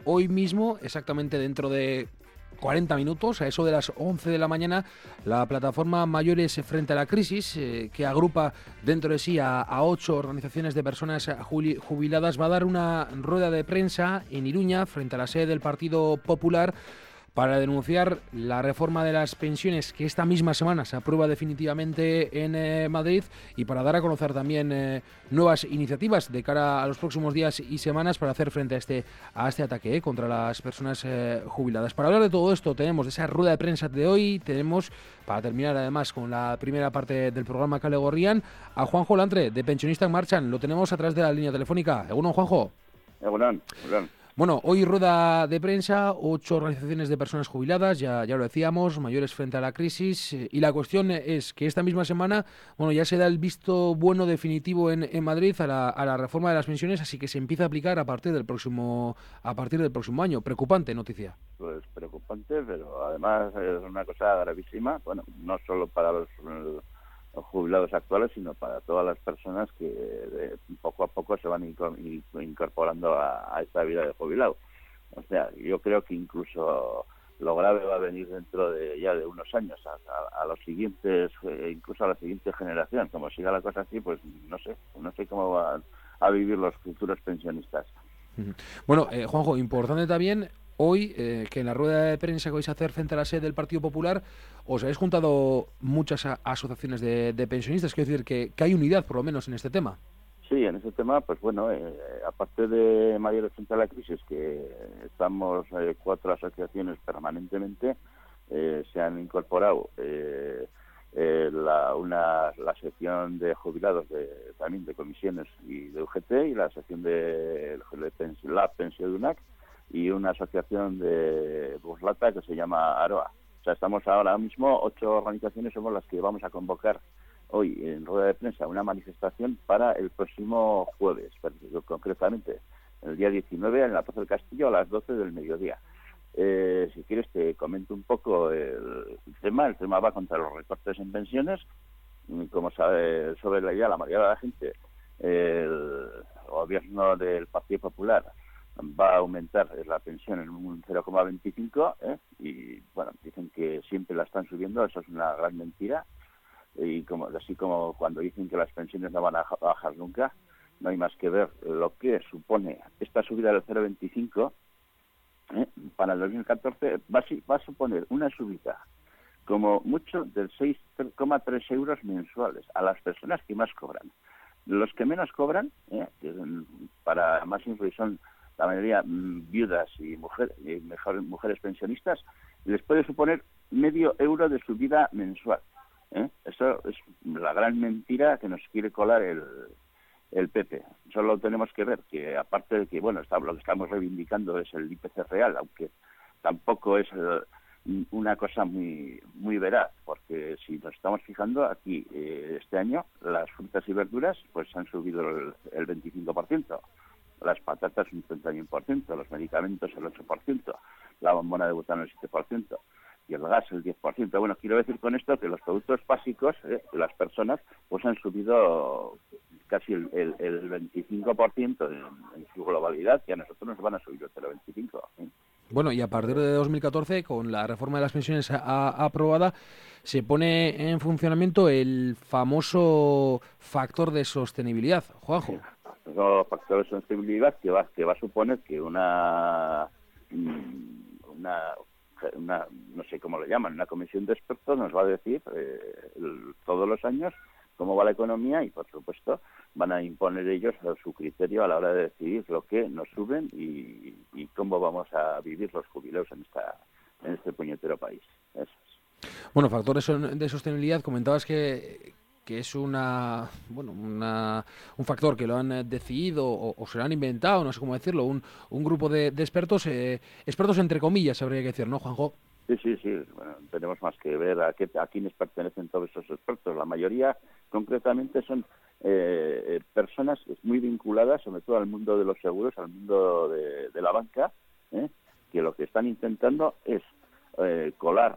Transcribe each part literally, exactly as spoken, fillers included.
hoy mismo, exactamente dentro de cuarenta minutos, a eso de las once de la mañana, la plataforma Mayores frente a la crisis, eh, que agrupa dentro de sí a, a ocho organizaciones de personas jubiladas, va a dar una rueda de prensa en Iruña, frente a la sede del Partido Popular, para denunciar la reforma de las pensiones que esta misma semana se aprueba definitivamente en eh, Madrid, y para dar a conocer también eh, nuevas iniciativas de cara a los próximos días y semanas para hacer frente a este a este ataque eh, contra las personas eh, jubiladas. Para hablar de todo esto, tenemos de esa rueda de prensa de hoy, tenemos, para terminar además con la primera parte del programa Kale Gorrian, a Juanjo Lantre, de Pensionistas Marchan. Lo tenemos a través de la línea telefónica. ¿Egunon, Juanjo? Egunon, egunon. Bueno, hoy rueda de prensa, ocho organizaciones de personas jubiladas, ya, ya lo decíamos, mayores frente a la crisis, eh, y la cuestión es que esta misma semana, bueno, ya se da el visto bueno definitivo en, en Madrid a la, a la reforma de las pensiones, así que se empieza a aplicar a partir del próximo a partir del próximo año. Preocupante noticia. Pues preocupante, pero además es una cosa gravísima, bueno, no solo para los, los jubilados actuales, sino para todas las personas que de, poco a poco se van incorporando a, a esta vida de jubilado. O sea, yo creo que incluso lo grave va a venir dentro de ya de unos años, a, a, a los siguientes, eh, incluso a la siguiente generación. Como siga la cosa así, pues no sé, no sé cómo van a vivir los futuros pensionistas. Bueno, eh, Juanjo, importante también hoy eh, que en la rueda de prensa que vais a hacer frente a la sede del Partido Popular os habéis juntado muchas a, asociaciones de, de pensionistas, quiero decir que, que hay unidad por lo menos en este tema. Sí, en ese tema, pues bueno, eh, aparte de Mayores frente a la crisis, que estamos eh, cuatro asociaciones permanentemente, eh, se han incorporado eh, eh, la, una, la sección de jubilados de, también de comisiones y de U G T, y la sección de, de la Pensión de U N A C, y una asociación de Buslata que se llama Aroa. O sea, estamos ahora mismo, ocho organizaciones somos las que vamos a convocar hoy en rueda de prensa una manifestación para el próximo jueves, concretamente el día diecinueve en la Plaza del Castillo a las doce del mediodía. Eh, si quieres te comento un poco el, el tema. El tema va contra los recortes en pensiones. Como sabe, sobre la idea la mayoría de la gente, el gobierno del Partido Popular va a aumentar la pensión en un cero coma veinticinco, ¿eh? Y bueno, dicen que siempre la están subiendo. Eso es una gran mentira. Y como así como cuando dicen que las pensiones no van a bajar nunca, no hay más que ver lo que supone esta subida del cero coma veinticinco, ¿eh? Para el dos mil catorce va a, va a suponer una subida como mucho del seis coma tres euros mensuales a las personas que más cobran. Los que menos cobran, ¿eh? que para más influir son la mayoría mmm, viudas y, mujer, y mejor, mujeres pensionistas, les puede suponer medio euro de subida mensual. ¿Eh? Eso es la gran mentira que nos quiere colar el, el P P. Solo tenemos que ver que, aparte de que, bueno, está, lo que estamos reivindicando es el I P C real, aunque tampoco es eh, una cosa muy muy veraz, porque si nos estamos fijando aquí, eh, este año, las frutas y verduras pues han subido el, el veinticinco por ciento, las patatas un treinta y uno por ciento, los medicamentos el ocho por ciento, la bombona de butano el siete por ciento, y el gas el diez por ciento. Bueno, quiero decir con esto que los productos básicos eh, de las personas pues han subido casi el, el, el veinticinco por ciento en, en su globalidad, y a nosotros nos van a subir el cero coma veinticinco por ciento. ¿Sí? Bueno, y a partir de dos mil catorce, con la reforma de las pensiones a, a, aprobada, se pone en funcionamiento el famoso factor de sostenibilidad. Juanjo. Sí, el factor de sostenibilidad que va, que va a suponer que una... una Una, no sé cómo le llaman, una comisión de expertos nos va a decir eh, el, todos los años cómo va la economía, y por supuesto van a imponer ellos su criterio a la hora de decidir lo que nos suben y, y cómo vamos a vivir los jubilados en esta en este puñetero país. Eso es. Bueno, factores de sostenibilidad, comentabas que que es una bueno una, un factor que lo han decidido o, o se lo han inventado, no sé cómo decirlo, un, un grupo de, de expertos, eh, expertos entre comillas, habría que decir, ¿no, Juanjo? Sí, sí, sí. Bueno, tenemos más que ver a, qué, a quiénes pertenecen todos esos expertos. La mayoría, concretamente, son eh, personas muy vinculadas, sobre todo al mundo de los seguros, al mundo de, de la banca, ¿eh? que lo que están intentando es eh, colar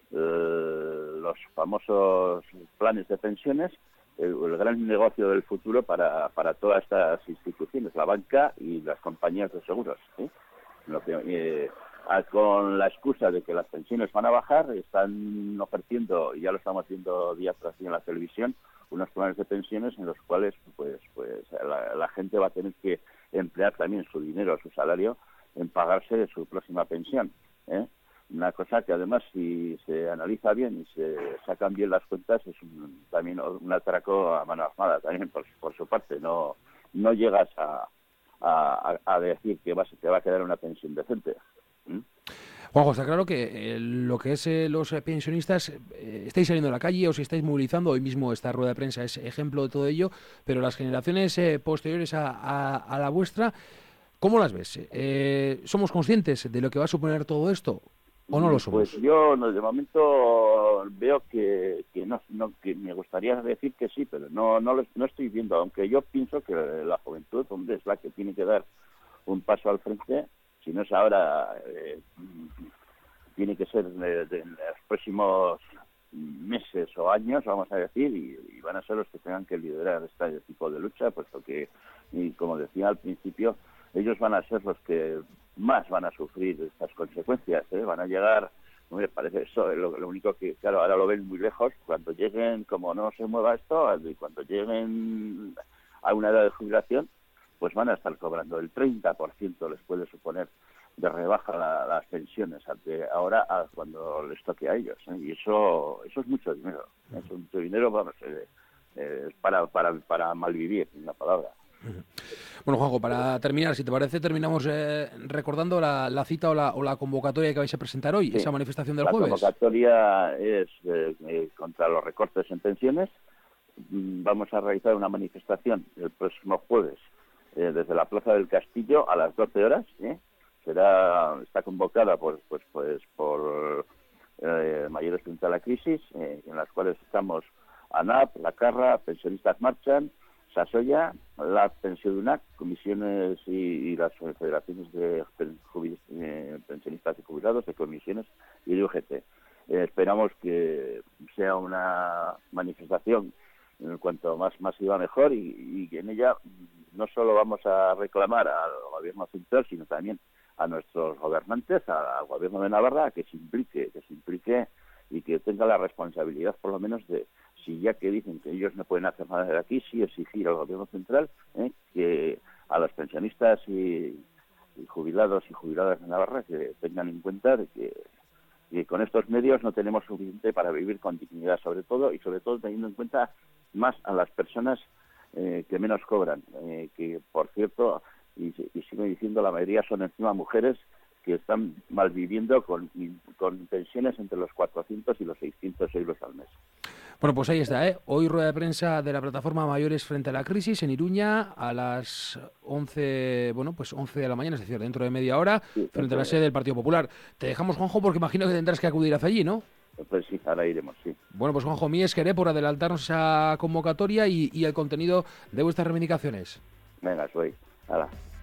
Eh, los famosos planes de pensiones, el, el gran negocio del futuro para, para todas estas instituciones, la banca y las compañías de seguros, ¿sí? Lo que eh, con la excusa de que las pensiones van a bajar, están ofreciendo, y ya lo estamos viendo día tras día en la televisión, unos planes de pensiones en los cuales pues pues la, la gente va a tener que emplear también su dinero, su salario, en pagarse su próxima pensión, ¿eh? Una cosa que además, si se analiza bien y se sacan bien las cuentas, es un, también un atraco a mano armada, también por, por su parte. No no llegas a, a, a decir que vas, te va a quedar una pensión decente. ¿Mm? Juanjo, está claro que eh, lo que es eh, los eh, pensionistas, eh, estáis saliendo a la calle, os estáis movilizando, hoy mismo esta rueda de prensa es ejemplo de todo ello, pero las generaciones eh, posteriores a, a, a la vuestra, ¿cómo las ves? Eh, ¿Somos conscientes de lo que va a suponer todo esto o no lo somos? Pues yo no, de momento veo que, que no, no que me gustaría decir que sí, pero no no lo, no estoy viendo, aunque yo pienso que la juventud, hombre, es la que tiene que dar un paso al frente. Si no es ahora, eh, tiene que ser de, de, en los próximos meses o años, vamos a decir, y, y van a ser los que tengan que liderar este tipo de lucha, puesto que, y como decía al principio, ellos van a ser los que más van a sufrir estas consecuencias, ¿eh? Van a llegar, no me parece eso, lo, lo único que, claro, ahora lo ven muy lejos, cuando lleguen, como no se mueva esto, y cuando lleguen a una edad de jubilación, pues van a estar cobrando el treinta por ciento, les puede suponer de rebaja la, las pensiones ante ahora a cuando les toque a ellos, ¿eh? Y eso eso es mucho dinero, eso es mucho dinero, vamos, eh, eh, es para, para, para malvivir, en la palabra. Bueno, Juanjo, para terminar, si te parece, terminamos eh, recordando la, la cita o la, o la convocatoria que vais a presentar hoy, sí, esa manifestación del la jueves. La convocatoria es eh, eh, contra los recortes en pensiones. Vamos a realizar una manifestación el próximo jueves eh, desde la Plaza del Castillo a las doce horas. ¿eh? Será está convocada por, pues, pues, por eh, mayores frente a la crisis, eh, en las cuales estamos ANAP, La Carra, Pensionistas Marchan, Sasoya, la Pensiodunac, comisiones y, y las federaciones de eh, pensionistas y jubilados, de comisiones y de U G T. Eh, esperamos que sea una manifestación en cuanto más masiva mejor y, y que en ella no solo vamos a reclamar al gobierno central, sino también a nuestros gobernantes, al gobierno de Navarra, que se implique, que se implique y que tenga la responsabilidad por lo menos de, si ya que dicen que ellos no pueden hacer nada de aquí, sí exigir al gobierno central ¿eh? que a los pensionistas y, y jubilados y jubiladas de Navarra que tengan en cuenta de que, que con estos medios no tenemos suficiente para vivir con dignidad, sobre todo y sobre todo teniendo en cuenta más a las personas eh, que menos cobran, eh, que por cierto, y, y sigo diciendo, la mayoría son encima mujeres que están malviviendo con, con pensiones entre los cuatrocientos y los seiscientos euros al mes. Bueno, pues ahí está, ¿eh? Hoy rueda de prensa de la plataforma Mayores frente a la crisis en Iruña a las once, bueno, pues once de la mañana, es decir, dentro de media hora, sí, frente a la sede del Partido Popular. Te dejamos, Juanjo, porque imagino que tendrás que acudir hacia allí, ¿no? Pues sí, ahora iremos, sí. Bueno, pues Juanjo, mi es querer por adelantarnos esa convocatoria y, y el contenido de vuestras reivindicaciones. Venga, soy. Hala.